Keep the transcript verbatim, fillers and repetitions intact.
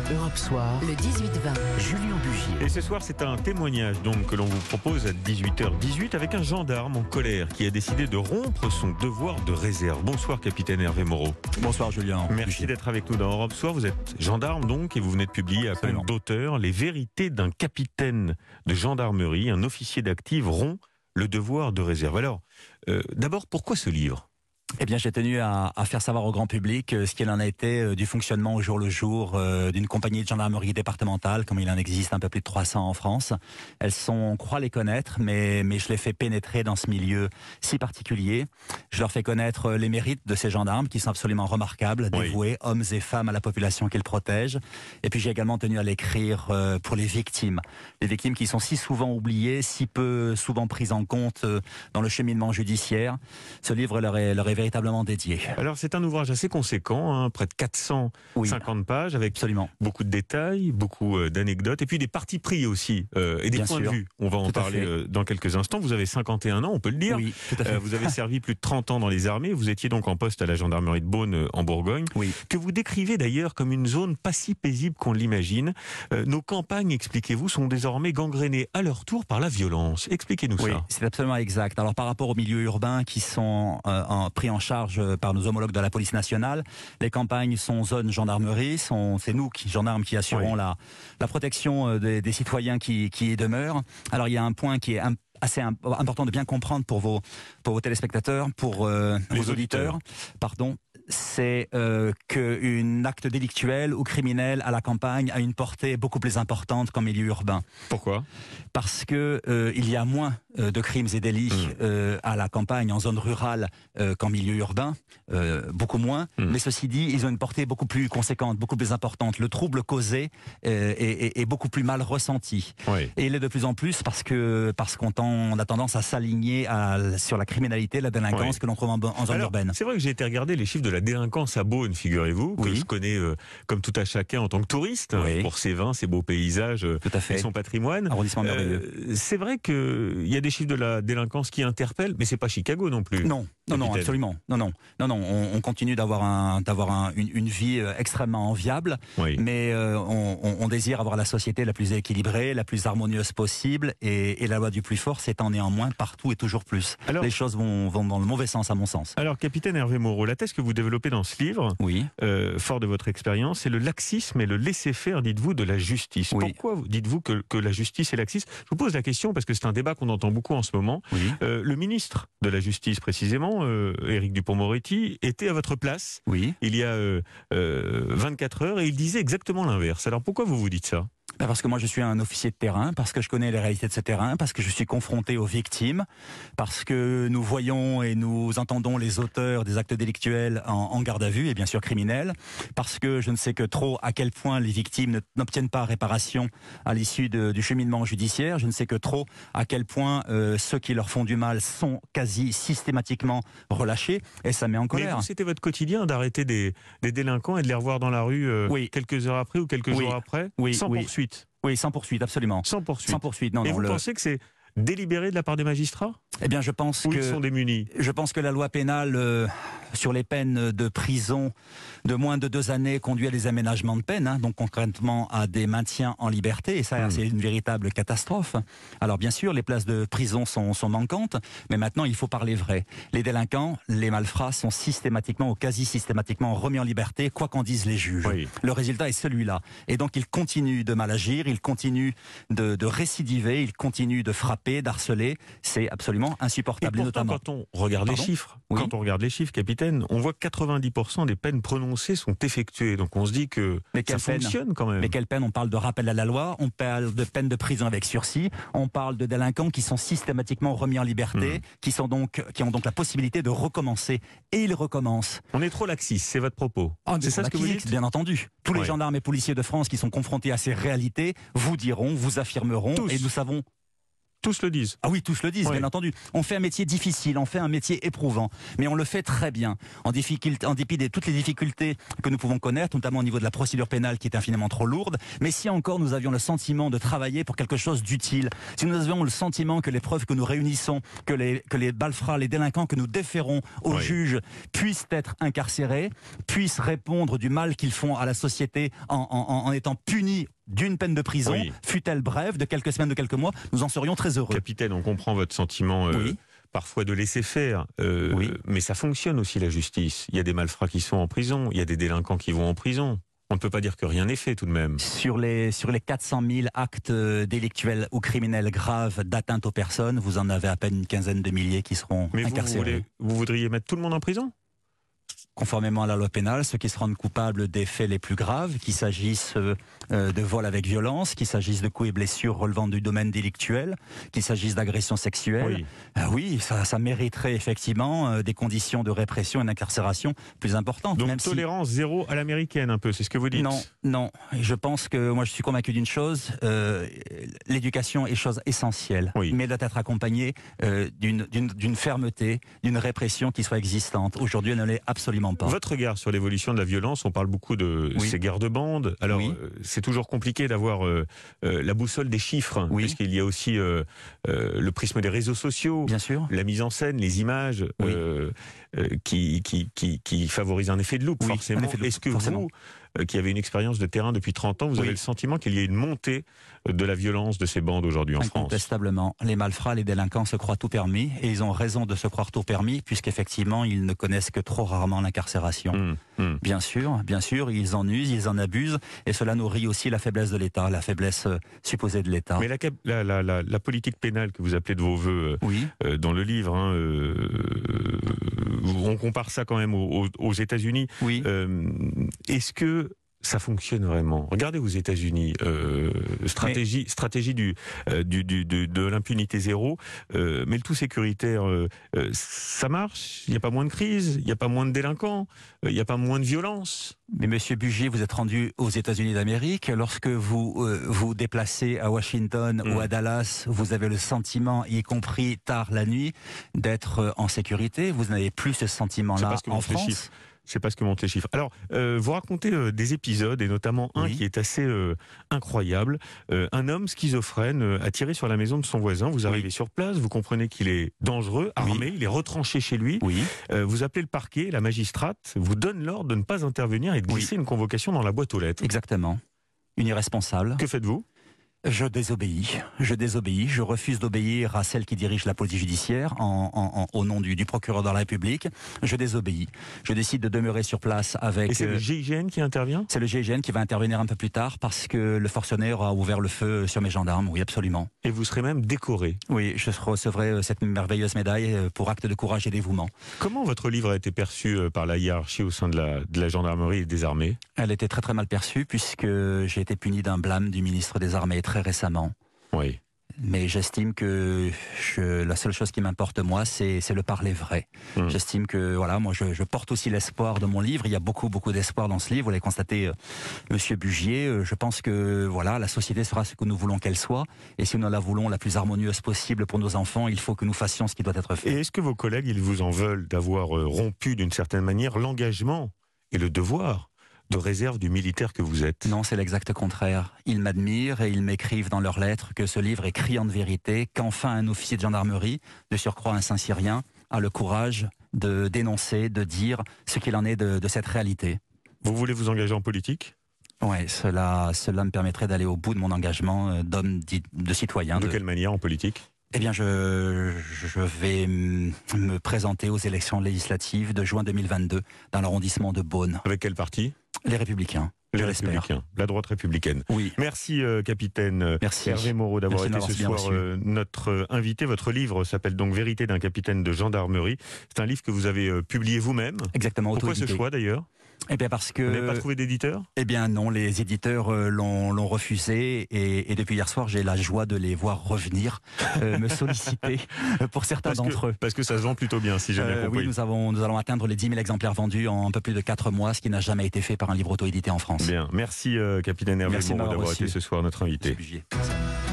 Europe Soir, Le dix-huit vingt. Julien Bugier. Et ce soir, c'est un témoignage donc que l'on vous propose à dix-huit heures dix-huit avec un gendarme en colère qui a décidé de rompre son devoir de réserve. Bonsoir, capitaine Hervé Moreau. Bonsoir, Julien. Merci d'être avec nous dans Europe Soir. Vous êtes gendarme donc et vous venez de publier à peine d'auteur Les vérités d'un capitaine de gendarmerie, un officier d'active rompt le devoir de réserve. Alors, euh, d'abord, pourquoi ce livre ? Eh bien, j'ai tenu à, à faire savoir au grand public euh, ce qu'il en a été euh, du fonctionnement au jour le jour euh, d'une compagnie de gendarmerie départementale, comme il en existe un peu plus de trois cents en France. Elles sont, on croit les connaître, mais, mais je les fais pénétrer dans ce milieu si particulier. Je leur fais connaître les mérites de ces gendarmes qui sont absolument remarquables, dévoués, oui. hommes et femmes à la population qu'ils protègent. Et puis j'ai également tenu à l'écrire euh, pour les victimes. Les victimes qui sont si souvent oubliées, si peu souvent prises en compte euh, dans le cheminement judiciaire. Ce livre leur est, leur est véritablement dédié. Alors c'est un ouvrage assez conséquent, hein, près de quatre cent cinquante oui, pages, avec absolument. beaucoup de détails, beaucoup euh, d'anecdotes, et puis des partis pris aussi, euh, et des Bien points sûr. de vue. On va en tout parler euh, dans quelques instants. Vous avez cinquante et un ans, on peut le dire. Oui, tout à fait. Euh, vous avez servi plus de trente ans dans les armées. Vous étiez donc en poste à la gendarmerie de Beaune, euh, en Bourgogne, oui. que vous décrivez d'ailleurs comme une zone pas si paisible qu'on l'imagine. Euh, nos campagnes, expliquez-vous, sont désormais gangrénées à leur tour par la violence. Expliquez-nous oui, ça. C'est absolument exact. Alors par rapport aux milieux urbains qui sont euh, en, pris en charge par nos homologues de la police nationale, les campagnes sont zone gendarmerie, sont, c'est nous qui gendarmes qui assurons oui. la, la protection des, des citoyens qui, qui y demeurent. Alors il y a un point qui est un, assez important de bien comprendre pour vos, pour vos téléspectateurs, pour euh, vos auditeurs, auditeurs pardon. C'est euh, qu'un acte délictuel ou criminel à la campagne a une portée beaucoup plus importante qu'en milieu urbain. Pourquoi ? Parce que euh, il y a moins euh, de crimes et délits mmh. euh, à la campagne, en zone rurale, euh, qu'en milieu urbain, euh, beaucoup moins. Mmh. Mais ceci dit, ils ont une portée beaucoup plus conséquente, beaucoup plus importante. Le trouble causé euh, est, est, est beaucoup plus mal ressenti. Oui. Et il est de plus en plus parce que parce qu'on on a tendance à s'aligner à, sur la criminalité, la délinquance oui. que l'on trouve en, en zone Alors, urbaine. C'est vrai que j'ai été regarder les chiffres de la délinquance à Beaune, figurez-vous, que oui. je connais euh, comme tout à chacun en tant que touriste, oui. pour ses vins, ses beaux paysages euh, tout à fait. et son patrimoine. Arrondissement merveilleux. Euh, c'est vrai qu'il y a des chiffres de la délinquance qui interpellent, mais c'est pas Chicago non plus. Non, non, non, absolument. Non, non, non, non. On, on continue d'avoir un, d'avoir un, une, une vie extrêmement enviable, oui. mais euh, on, on désire avoir la société la plus équilibrée, la plus harmonieuse possible, et, et la loi du plus fort s'étend néanmoins partout et toujours plus. Alors, les choses vont, vont dans le mauvais sens, à mon sens. Alors, capitaine Hervé Moreau, la thèse que vous développez dans ce livre, oui. euh, fort de votre expérience, c'est le laxisme et le laisser-faire, dites-vous, de la justice. Oui. Pourquoi dites-vous que, que la justice est laxiste ? Je vous pose la question parce que c'est un débat qu'on entend beaucoup en ce moment. Oui. Euh, le ministre de la Justice, précisément, euh, Éric Dupond-Moretti, était à votre place oui. il y a euh, euh, vingt-quatre heures et il disait exactement l'inverse. Alors pourquoi vous vous dites ça ? Parce que moi je suis un officier de terrain, parce que je connais les réalités de ce terrain, parce que je suis confronté aux victimes, parce que nous voyons et nous entendons les auteurs des actes délictuels en, en garde à vue et bien sûr criminels, parce que je ne sais que trop à quel point les victimes n'obtiennent pas réparation à l'issue de, du cheminement judiciaire, je ne sais que trop à quel point euh, ceux qui leur font du mal sont quasi systématiquement relâchés, et ça met en colère. Mais vous, c'était votre quotidien d'arrêter des, des délinquants et de les revoir dans la rue euh, oui. quelques heures après ou quelques oui. jours après, oui. sans oui. poursuite. Oui, sans poursuite, absolument. Sans poursuite. Sans poursuite, non, Et non, vous le... pensez que c'est délibéré de la part des magistrats ? Eh bien, je pense Ou que... ils sont démunis ? Je pense que la loi pénale euh, sur les peines de prison de moins de deux années conduit à des aménagements de peine, hein, donc concrètement à des maintiens en liberté, et ça, mmh. c'est une véritable catastrophe. Alors bien sûr, les places de prison sont, sont manquantes, mais maintenant, il faut parler vrai. Les délinquants, les malfrats sont systématiquement ou quasi systématiquement remis en liberté, quoi qu'en disent les juges. Oui. Le résultat est celui-là. Et donc, ils continuent de mal agir, ils continuent de, de récidiver, ils continuent de frapper, d'harceler. C'est absolument insupportable. Et pourtant, notamment. quand on regarde Pardon les chiffres, oui. quand on regarde les chiffres, capitaine, on voit que quatre-vingt-dix pour cent des peines prononcées sont effectuées. Donc on se dit que Mais ça fonctionne quand même. Mais quelle peine ? On parle de rappel à la loi, on parle de peine de prison avec sursis, on parle de délinquants qui sont systématiquement remis en liberté, mmh. qui sont donc, qui ont donc la possibilité de recommencer. Et ils recommencent. On est trop laxiste, c'est votre propos. Oh, c'est ça ce que vous dites ? Bien entendu. Tous ouais. les gendarmes et policiers de France qui sont confrontés à ces réalités vous diront, vous affirmeront, Tous. et nous savons tous le disent. Ah oui, tous le disent, Oui. bien entendu. On fait un métier difficile, on fait un métier éprouvant, mais on le fait très bien, en, difficulté, en dépit de toutes les difficultés que nous pouvons connaître, notamment au niveau de la procédure pénale qui est infiniment trop lourde. Mais si encore nous avions le sentiment de travailler pour quelque chose d'utile, si nous avions le sentiment que les preuves que nous réunissons, que les, que les balfras, les délinquants que nous déférons aux Oui. juges puissent être incarcérés, puissent répondre du mal qu'ils font à la société en, en, en étant punis d'une peine de prison, Oui. fût-elle brève, de quelques semaines, de quelques mois, nous en serions très heureux. Capitaine, on comprend votre sentiment euh, Oui. parfois de laisser faire, euh, Oui. mais ça fonctionne aussi la justice. Il y a des malfrats qui sont en prison, il y a des délinquants qui vont en prison. On ne peut pas dire que rien n'est fait tout de même. Sur les, sur les quatre cent mille actes délictuels ou criminels graves d'atteinte aux personnes, vous en avez à peine une quinzaine de milliers qui seront Mais vous, vous, incarcérés. voulez- vous voudriez mettre tout le monde en prison? Conformément à la loi pénale, ceux qui se rendent coupables des faits les plus graves, qu'il s'agisse euh, de vol avec violence, qu'il s'agisse de coups et blessures relevant du domaine délictuel, qu'il s'agisse d'agressions sexuelles, Oui. ah oui, ça, ça mériterait effectivement euh, des conditions de répression et d'incarcération plus importantes. Donc même si- tolérance zéro à l'américaine un peu, c'est ce que vous dites? Non, non. Je pense que moi je suis convaincu d'une chose, euh, l'éducation est chose essentielle, Oui. mais doit être accompagnée euh, d'une, d'une, d'une fermeté, d'une répression qui soit existante. Aujourd'hui, elle ne l'est absolument pas. Votre regard sur l'évolution de la violence, on parle beaucoup de Oui. ces guerres de bandes. Alors, Oui. euh, c'est toujours compliqué d'avoir euh, euh, la boussole des chiffres, Oui. puisqu'il y a aussi euh, euh, le prisme des réseaux sociaux, Bien sûr. la mise en scène, les images Oui. euh, euh, qui, qui, qui, qui favorisent un effet de loupe, Oui, forcément. un effet de loupe, Est-ce que forcément. vous, euh, qui avez une expérience de terrain depuis trente ans, vous Oui. avez le sentiment qu'il y a une montée de la violence de ces bandes aujourd'hui en France? Incontestablement. Les malfrats, les délinquants se croient tout permis, et ils ont raison de se croire tout permis, puisqu'effectivement, ils ne connaissent que trop rarement l'incarcération. Hum, hum. Bien sûr, bien sûr, ils en usent, ils en abusent, et cela nourrit aussi la faiblesse de l'État, la faiblesse euh, supposée de l'État. Mais la, cap- la, la, la, la politique pénale que vous appelez de vos voeux Oui, euh, dans le livre, hein, euh, on compare ça quand même aux, aux- aux États-Unis. oui. Euh, Est-ce que ça fonctionne vraiment? Regardez aux États-Unis, euh, stratégie, stratégie du, euh, du, du- de, de l'impunité zéro, euh, mais le tout sécuritaire, euh, euh, ça marche? Il n'y a pas moins de crise, il n'y a pas moins de délinquants, euh, il n'y a pas moins de violence? Mais Monsieur Bugier, vous êtes rendu aux États-Unis d'Amérique. Lorsque vous euh, vous déplacez à Washington Mm. ou à Dallas, vous avez le sentiment, y compris tard la nuit, d'être euh, en sécurité. Vous n'avez plus ce C'est sentiment-là parce que en montent les France. chiffres. Je sais pas ce que montrent les chiffres. Alors, euh, vous racontez euh, des épisodes, et notamment un Oui. qui est assez euh, incroyable. Euh, un homme schizophrène euh, a tiré sur la maison de son voisin. Vous arrivez sur place, vous comprenez qu'il est dangereux, Oui. armé, il est retranché chez lui. Oui. Euh, vous appelez le parquet, la magistrate vous donne l'ordre de ne pas intervenir et de glisser une convocation dans la boîte aux lettres. Exactement. Une irresponsable. Que faites-vous? Je désobéis. Je désobéis. Je refuse d'obéir à celle qui dirige la police judiciaire en, en- en- au nom du, du procureur de la République. Je désobéis. Je décide de demeurer sur place avec... Et c'est euh, le G I G N qui intervient? c'est le G I G N qui va intervenir un peu plus tard parce que le forcené aura ouvert le feu sur mes gendarmes. Oui, absolument. Et vous serez même décoré. Oui, je recevrai euh, cette merveilleuse médaille euh, pour acte de courage et dévouement. Comment votre livre a été perçu euh, par la hiérarchie au sein de la, de la gendarmerie et des armées? Elle était très très mal perçue puisque j'ai été puni d'un blâme du ministre des Armées très récemment. Oui. Mais j'estime que je, la seule chose qui m'importe moi, c'est c'est le parler vrai. Mmh. J'estime que voilà, moi je, je porte aussi l'espoir de mon livre. Il y a beaucoup beaucoup d'espoir dans ce livre. Vous l'avez constaté, euh, Monsieur Bugier. Euh, je pense que voilà, la société sera ce que nous voulons qu'elle soit. Et si nous la voulons la plus harmonieuse possible pour nos enfants, il faut que nous fassions ce qui doit être fait. Et est-ce que vos collègues, ils vous en veulent d'avoir euh, rompu d'une certaine manière l'engagement et le devoir de réserve du militaire que vous êtes? Non, c'est l'exact contraire. Ils m'admirent et ils m'écrivent dans leurs lettres que ce livre est criant de vérité, qu'enfin un officier de gendarmerie, de surcroît un Saint-Cyrien, a le courage de dénoncer, de dire ce qu'il en est de, de cette réalité. Vous voulez vous engager en politique? Ouais, cela, cela me permettrait d'aller au bout de mon engagement euh, d'homme, dit- de citoyen. De de- quelle manière en politique? Eh bien, je, je vais m- me présenter aux élections législatives de juin deux mille vingt-deux dans l'arrondissement de Beaune. Avec quel parti? Les Républicains, Les je l'espère. Républicains, la droite républicaine. Oui. Merci euh, capitaine euh, Merci. Hervé Moreau d'avoir Merci de été ce m'avoir soir bien euh, notre euh, invité. Votre livre s'appelle donc Vérité d'un capitaine de gendarmerie. C'est un livre que vous avez euh, publié vous-même. Exactement, Pourquoi ce auto-édité. choix d'ailleurs? Eh bien parce que... Vous n'avez pas trouvé d'éditeur? Eh bien non, les éditeurs euh, l'ont l'ont refusé et, et depuis hier soir, j'ai la joie de les voir revenir, euh, me solliciter euh, pour certains Parce d'entre que, eux. parce que ça se vend plutôt bien, si j'ai bien Euh, compris. oui, nous, avons, nous allons atteindre les dix mille exemplaires vendus en un peu plus de quatre mois, ce qui n'a jamais été fait par un livre auto-édité en France. Bien, merci euh, capitaine Hervé Merci de Moreau m'avoir d'avoir reçu. été ce soir notre invité. Monsieur Bugier.